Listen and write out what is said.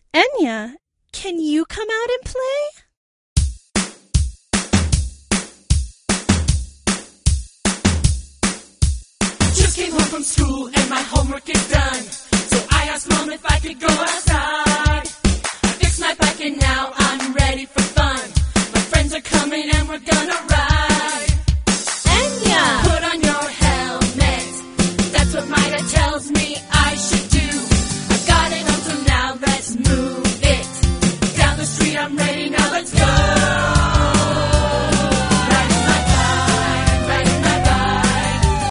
Enya, can you come out and play? Just came home from school and my homework is done. So I asked Mom if I could go outside. I fixed my bike and now I'm ready for fun. My friends are coming and we're gonna ride.